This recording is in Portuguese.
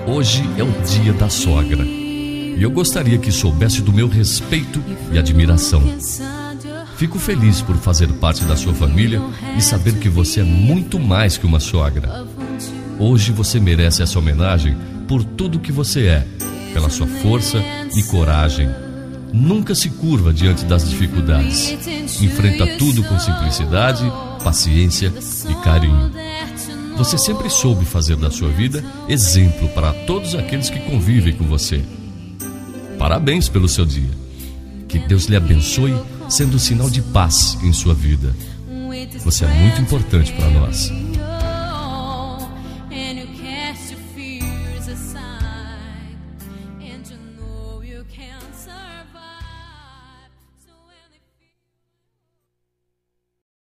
Hoje é o dia da sogra e eu gostaria que soubesse do meu respeito e admiração. Fico feliz por fazer parte da sua família e saber que você é muito mais que uma sogra. Hoje você merece essa homenagem por tudo que você é, pela sua força e coragem. Nunca se curva diante das dificuldades. Enfrenta tudo com simplicidade, paciência e carinho. Você sempre soube fazer da sua vida exemplo para todos aqueles que convivem com você. Parabéns pelo seu dia. Que Deus lhe abençoe, sendo sinal de paz em sua vida. Você é muito importante para nós. And you know you can survive.